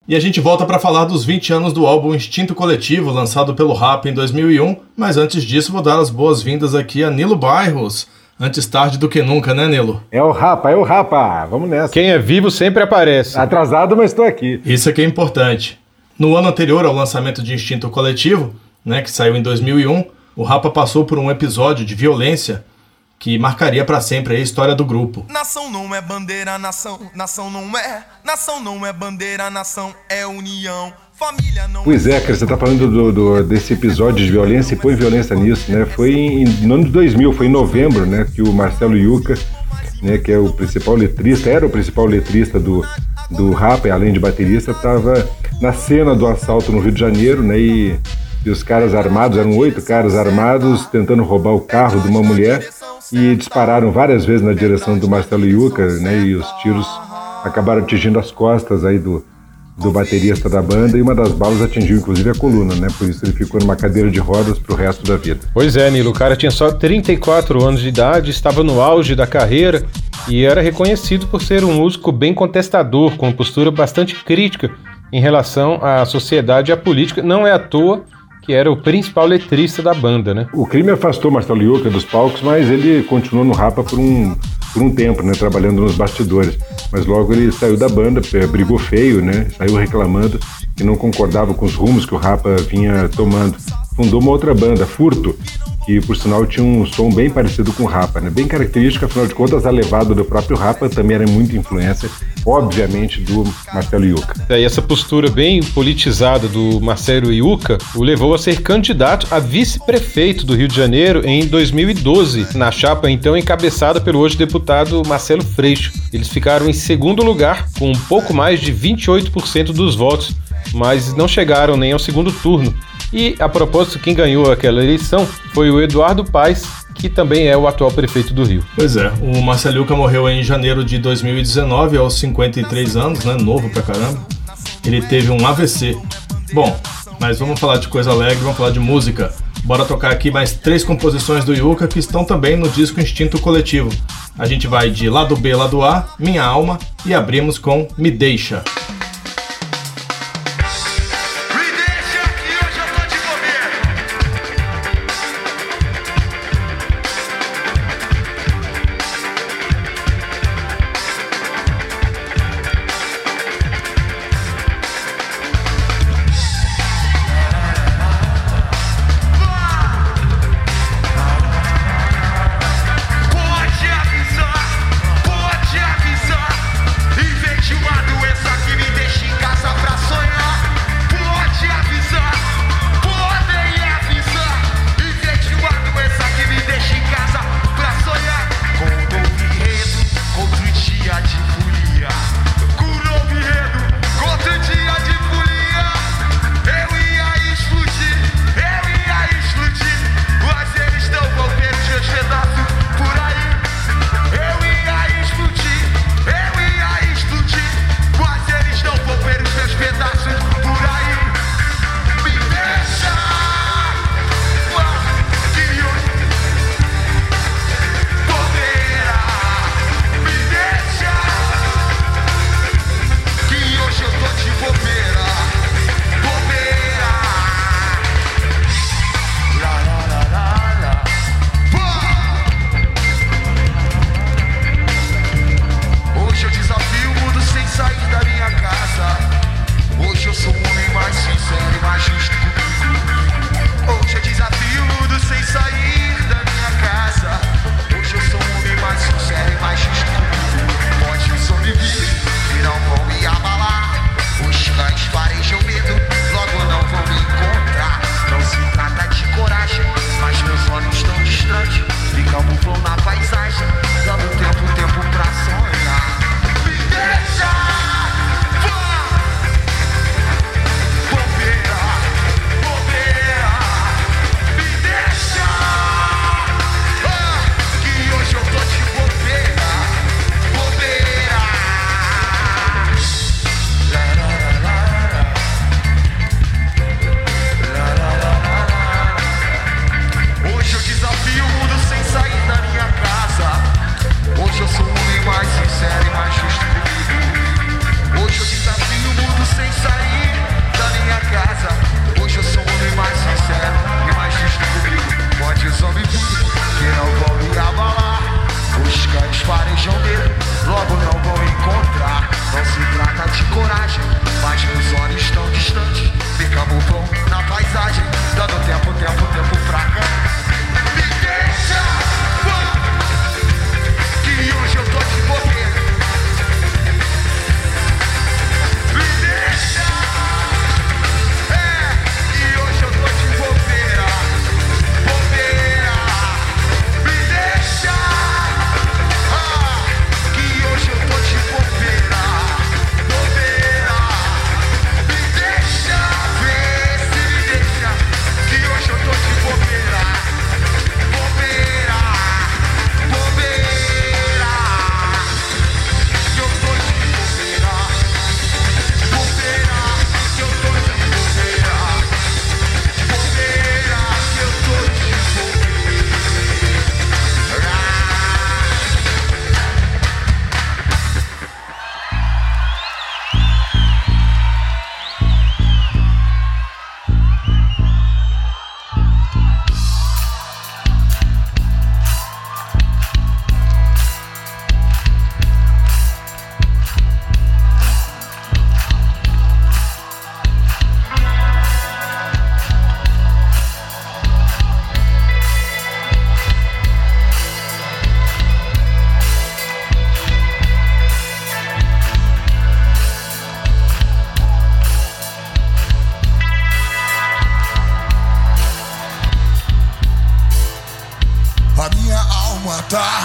E a gente volta para falar dos 20 anos do álbum Instinto Coletivo, lançado pelo Rapa em 2001, mas antes disso vou dar as boas-vindas aqui a Nilo Bairros. Antes tarde do que nunca, né, Nilo? É o Rapa, vamos nessa. Quem é vivo sempre aparece. Atrasado, mas estou aqui. Isso aqui é importante. No ano anterior ao lançamento de Instinto Coletivo, né, que saiu em 2001, o Rapa passou por um episódio de violência que marcaria para sempre a história do grupo. Nação não é bandeira, nação não é bandeira, nação é união. Família não. Pois é, cara, você tá falando desse episódio de violência e põe violência nisso, né? Foi no ano de 2000, foi em novembro, né, que o Marcelo Yuca, né, que é o principal letrista, era o principal letrista do Rapa, além de baterista, estava na cena do assalto no Rio de Janeiro, né, e os caras armados, eram 8 caras armados tentando roubar o carro de uma mulher e dispararam várias vezes na direção do Marcelo Yuca, né, e os tiros acabaram atingindo as costas aí do baterista da banda, e uma das balas atingiu inclusive a coluna, né? Por isso ele ficou numa cadeira de rodas pro resto da vida. Pois é, Nilo, o cara tinha só 34 anos de idade, estava no auge da carreira e era reconhecido por ser um músico bem contestador, com postura bastante crítica em relação à sociedade e à política. Não é à toa que era o principal letrista da banda, né? O crime afastou Marcelo Yuca dos palcos, mas ele continuou no Rapa por um tempo, né, trabalhando nos bastidores. Mas logo ele saiu da banda, brigou feio, né, saiu reclamando que não concordava com os rumos que o Rapa vinha tomando. Fundou uma outra banda, Furto, que por sinal tinha um som bem parecido com o Rapa, né, bem característico, afinal de contas a levada do próprio Rapa também era muita influência, obviamente, do Marcelo Yuca. E essa postura bem politizada do Marcelo Yuca o levou a ser candidato a vice-prefeito do Rio de Janeiro em 2012, na chapa então encabeçada pelo hoje deputado Marcelo Freixo. Eles ficaram em segundo lugar, com um pouco mais de 28% dos votos, mas não chegaram nem ao segundo turno. E, a propósito, quem ganhou aquela eleição foi o Eduardo Paes, que também é o atual prefeito do Rio. Pois é, o Marcelo Yuca morreu em janeiro de 2019, aos 53 anos, né? Novo pra caramba. Ele teve um AVC. Bom, mas vamos falar de coisa alegre, vamos falar de música. Bora tocar aqui mais 3 composições do Yuca que estão também no disco Instinto Coletivo. A gente vai de Lado B, Lado A, Minha Alma, e abrimos com Me Deixa. Pode avisar, em vez de uma doença que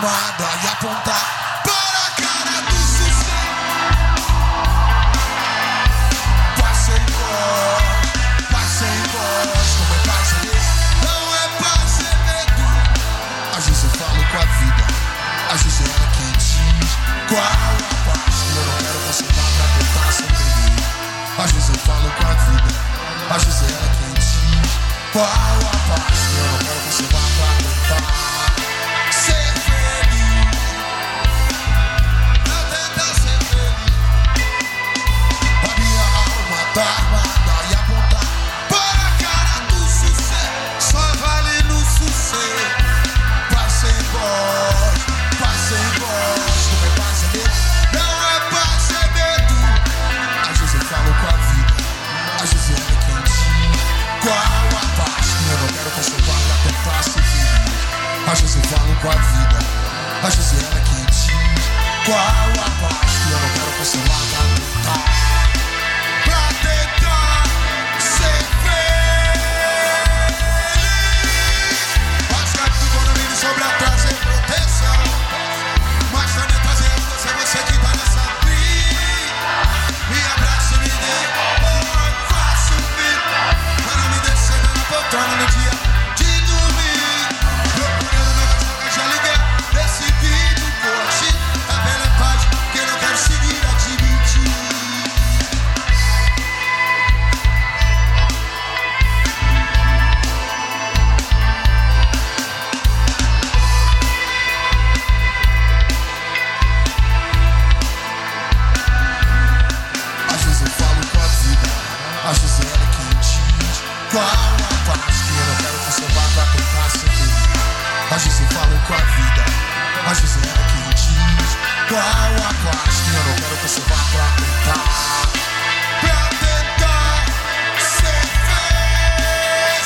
armada e apontar para a cara do sucesso. Vai sem voz, como é paz sem medo. Não é paz sem medo. Às vezes eu falo com a vida, às vezes ela quem diz qual a paz que eu não quero você vá pra tentar ser feliz. Às vezes eu falo com a vida, às vezes ela quem diz qual a paz que eu não quero você vá pra tentar ser feliz. Não tenta ser feliz. A minha alma tá armada e apontar para a cara do sucesso. Só vale no sucesso. Paz sem voz, como é paz sem medo. Não é paz sem medo. Às vezes eu falo com a vida, às vezes ela quem diz qual a paz que eu não quero conservar pra tentar ser feliz. Às vezes eu falo com a vida, às vezes ela quem diz qual a paz que eu não quero conservar pra tentar ser feliz. Mas cai tudo quando vem sobre a trazer proteção. Mas também trazer você que tá nessa briga. Me abraça e me dê, faço um filho. Mas não me descer na poltrona no dia de dormir. Procurando novas de aluguel, decidido hoje. É pela paz que eu não quero seguir admitir. Às vezes eu falo com a vida, às vezes ela quem diz qual a paz que eu não quero conservar pra tentar ser feliz. Às vezes eu falo com a vida, às vezes ela quem diz qual a paz que eu não quero conservar pra tentar ser feliz.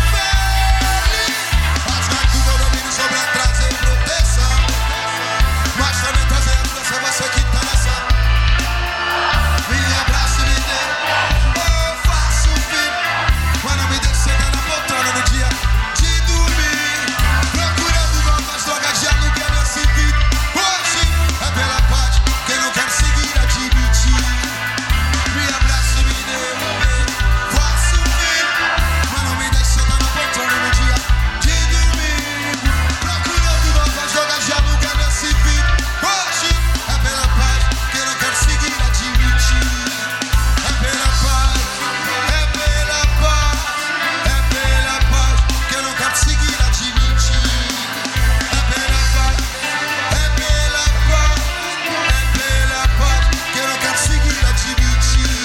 Mas vai tudo eu domino sobre a trazer proteção. Mas também trazer a força você que tá nessa. Me abraça e me dê, eu faço um filho. Mas não me deixe sentar na poltrona no dia de dormir. Procurando novas drogas de aluguel nesse vídeo. Hoje é pela paz que eu não quero seguir admitir. Me abraça e me dê, faço um filho. Mas não me deixe sentar na poltrona no dia de dormir. Procurando novas drogas de aluguel nesse vídeo. Hoje é pela paz que eu não quero seguir admitir. É pela paz, é pela paz, é pela paz que eu não quero seguir admitir. É pela paz, é pela paz, é pela paz que eu não quero seguir admitir.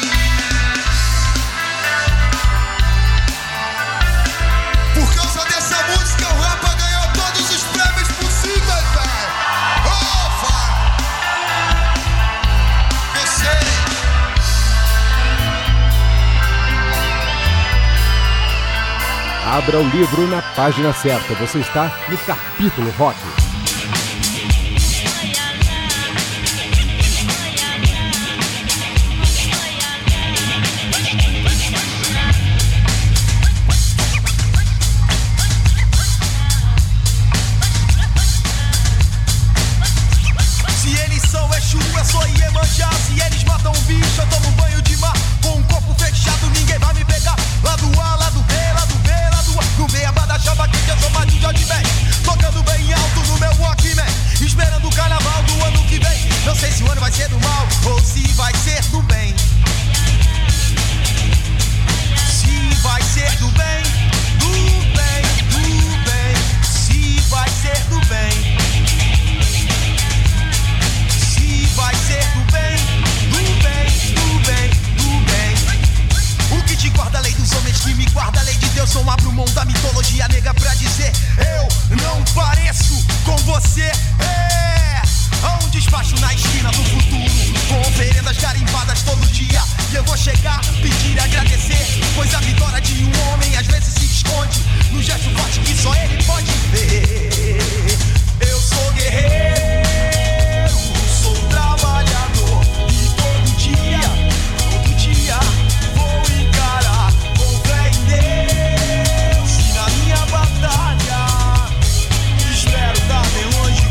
Por causa dessa música o Rapa ganhou todos os prêmios possíveis, velho. Ofa! Eu sei. Abra o livro na página certa. Você está no capítulo rock. Se eles são Exu, eu sou Iemanjá. Se eles matam um bicho, eu tomo um banho de mar. Com um corpo fechado, ninguém vai me pegar. Lá do A, lá do B, lá do B, lá do A. No beabá da chapa quente, eu sou mais de Jorge Ben. Tocando bem alto no meu Walkman. Esperando o carnaval do ano que vem. Não sei se o ano vai ser do mal ou se vai ser do bem. Se vai ser do bem, do bem, do bem. Se vai ser do bem. Se vai ser do bem, do bem, do bem, do bem. O que te guarda a lei dos homens, que me guarda a lei de Deus. Não abro mão da mitologia nega pra dizer eu não pareço com você. Há um despacho na esquina do futuro, com oferendas garimpadas todo dia. E eu vou chegar, pedir e agradecer, pois a vitória de um homem às vezes se esconde no gesto forte que só ele pode ver. Eu sou guerreiro, sou trabalhador, e todo dia vou encarar com fé em Deus. E na minha batalha espero dar bem longe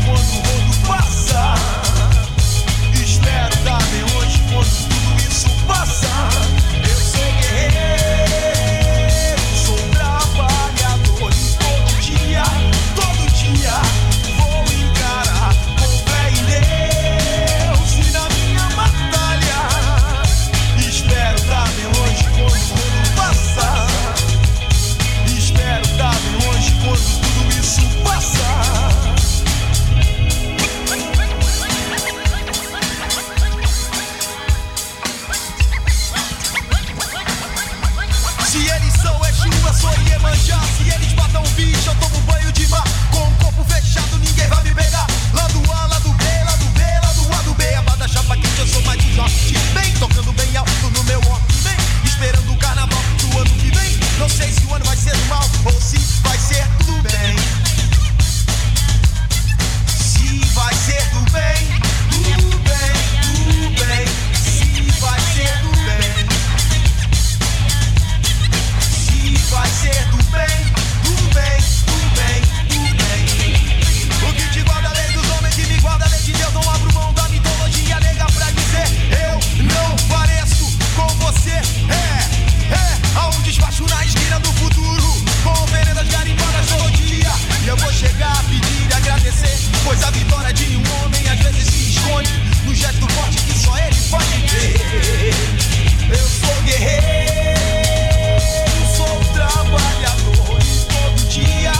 Iemanjá. Se eles matam um bicho, eu tomo banho de mar. Com o corpo fechado, ninguém vai me pegar. Lá do A, lá do B, lá do B, lá do A, do B. A bada chapa quente, eu sou mais de norte. Bem, tocando bem alto no meu Walkman, esperando o carnaval do ano que vem. Não sei se o ano vai ser do mal ou se vai ser tudo bem. Se vai ser do bem, tudo bem, tudo bem. Se vai ser do bem. Se vai ser do bem, tudo bem, tudo bem, tudo bem. O que te guarda a lei dos homens e me guarda a lei de Deus. Não abro mão da mitologia nega pra dizer eu não pareço com você. Há um despacho na esquina do futuro, com veredas garimpadas todo dia. E eu vou chegar a pedir e agradecer, pois a vitória de um homem às vezes se esconde no gesto forte que só ele pode ter. Eu sou guerreiro, sou trabalhador, e todo dia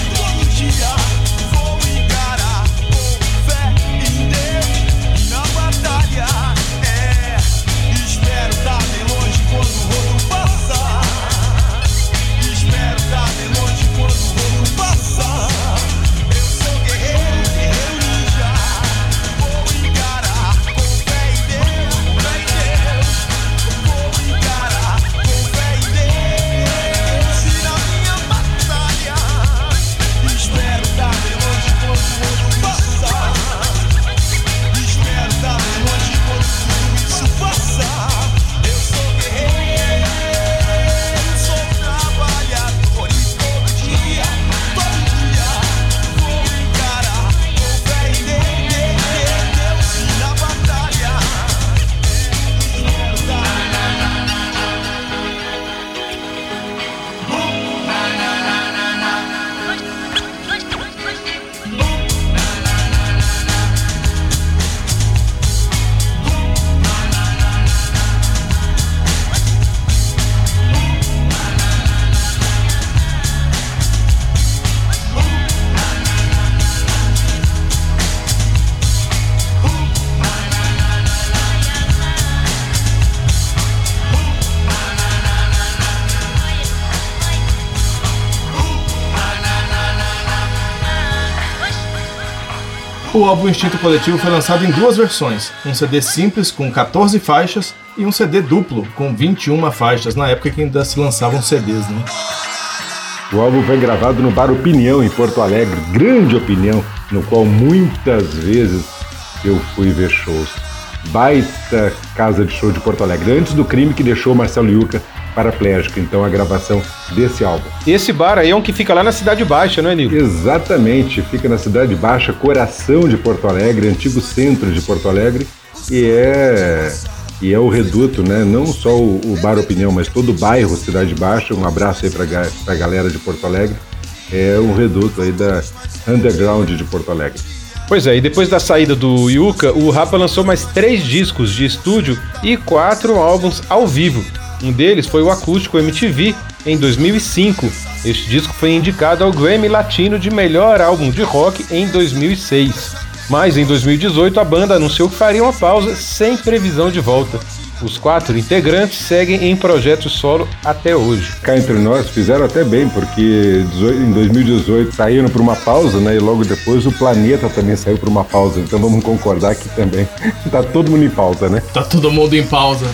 vou encarar com fé em Deus e na batalha. Espero estar bem longe quando o rodo passar. Espero estar bem longe quando o rodo passar. Eu sou guerreiro, guerreiro ninja. Vou encarar com fé em Deus, fé em Deus. Vou encarar com fé em Deus e na minha batalha. Espero estar bem longe quando o rodo passar. Espero estar bem longe quando tudo isso passar. Eu sou guerreiro, sou trabalhador, e todo dia vou encarar com fé em Deus e na batalha. Espero estar O álbum Instinto Coletivo foi lançado em duas versões, um CD simples com 14 faixas e um CD duplo com 21 faixas, na época que ainda se lançavam CDs, né? O álbum foi gravado no Bar Opinião, em Porto Alegre, grande Opinião, no qual muitas vezes eu fui ver shows. Baita casa de show de Porto Alegre, antes do crime que deixou Marcelo Yuca paraplégico, então a gravação desse álbum. Esse bar aí é um que fica lá na Cidade Baixa, não é, Nilo? Exatamente, fica na Cidade Baixa, coração de Porto Alegre, antigo centro de Porto Alegre, e é o reduto, né? Não só o Bar Opinião, mas todo o bairro Cidade Baixa. Um abraço aí pra galera de Porto Alegre. É um reduto aí da underground de Porto Alegre. Pois é, e depois da saída do Yuca, o Rapa lançou mais 3 discos de estúdio e 4 álbuns ao vivo. Um deles foi o acústico MTV, em 2005. Este disco foi indicado ao Grammy Latino de melhor álbum de rock em 2006. Mas em 2018 a banda anunciou que faria uma pausa sem previsão de volta. Os 4 integrantes seguem em projetos solo até hoje. Cá entre nós fizeram até bem, porque em 2018 saíram por uma pausa, né? E logo depois o Planeta também saiu por uma pausa. Então vamos concordar que também tá todo mundo em pausa, né? Tá todo mundo em pausa.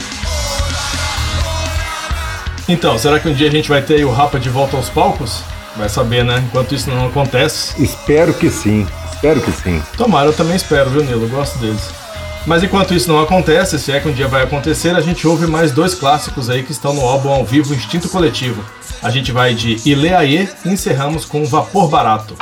Então, será que um dia a gente vai ter aí o Rapa de volta aos palcos? Vai saber, né? Enquanto isso não acontece. Espero que sim. Espero que sim. Tomara, eu também espero, viu, Nilo? Eu gosto deles. Mas enquanto isso não acontece, se é que um dia vai acontecer, a gente ouve mais 2 clássicos aí que estão no álbum ao vivo Instinto Coletivo. A gente vai de Ileaê e encerramos com Vapor Barato.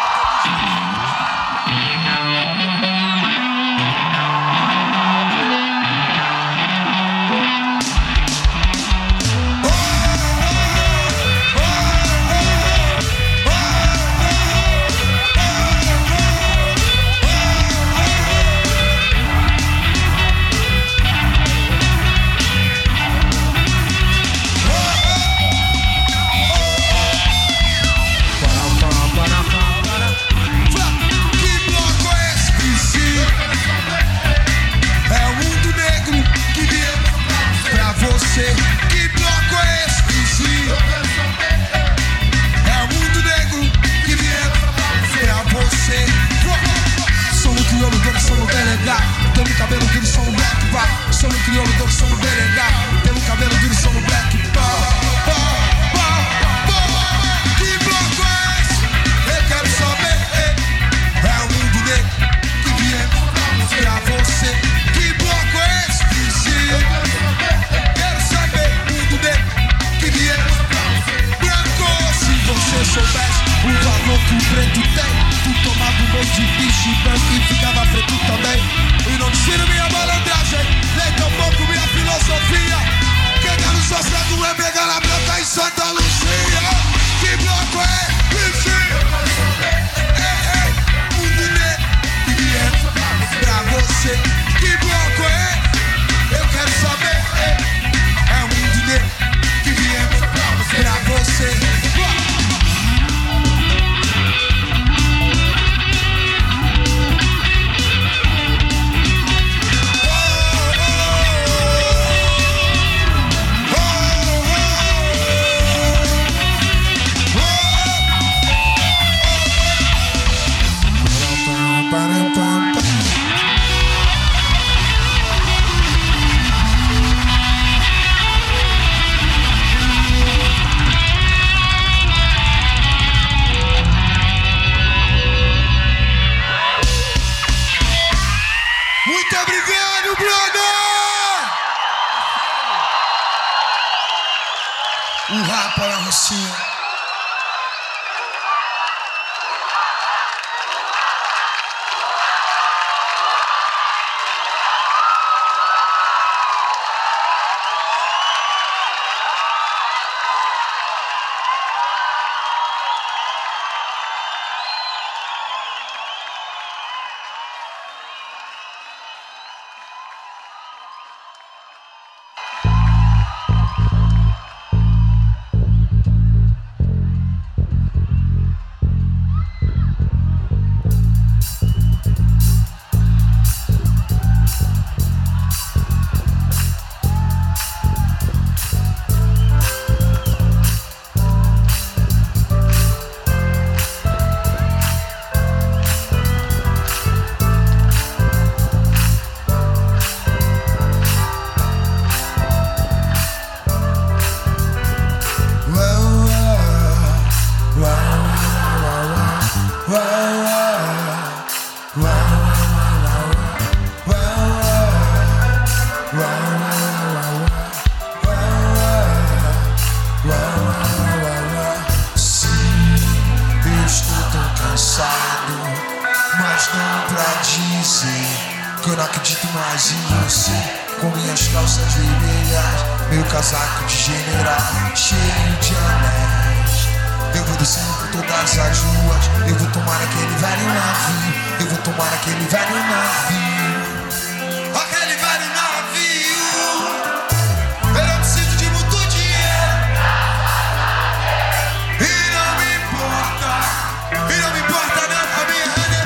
louco preto tem. Tu tomava um monte de bicho branco e ficava preto também. E não tiro minha malandragem, nem tampouco minha filosofia. Quem tá no sossego é pegar na branca em Santa Lucia. Que bloco é esse? Um dinê que vier pra você. Que bloco é? Eu quero saber. É um dinê que vier pra você. Muito obrigado, brother! Um rapa na Rocinha. Que eu não acredito mais em você. Com minhas calças vermelhas, meu casaco de general, cheio de anéis. Eu vou descendo por todas as ruas. Eu vou tomar aquele velho navio. Eu vou tomar aquele velho navio. Aquele velho navio. Eu não preciso de muito dinheiro. E não me importa. E não me importa não a minha renda.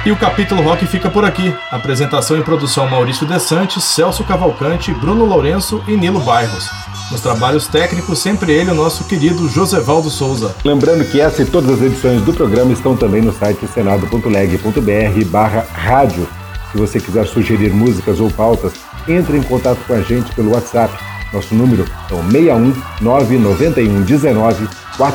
E o Capítulo Rock fica por aqui. Apresentação e produção Maurício Desante, Celso Cavalcante, Bruno Lourenço e Nilo Bairros. Nos trabalhos técnicos, sempre ele, o nosso querido Josevaldo Souza. Lembrando que essa e todas as edições do programa estão também no site senado.leg.br/rádio. Se você quiser sugerir músicas ou pautas, entre em contato com a gente pelo WhatsApp. Nosso número é o 61 991 19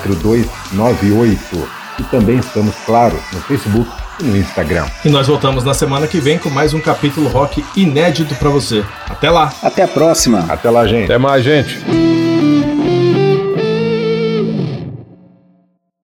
4298. E também estamos, claro, no Facebook e no Instagram. E nós voltamos na semana que vem com mais um Capítulo Rock inédito pra você. Até lá! Até a próxima! Até lá, gente! Até mais, gente!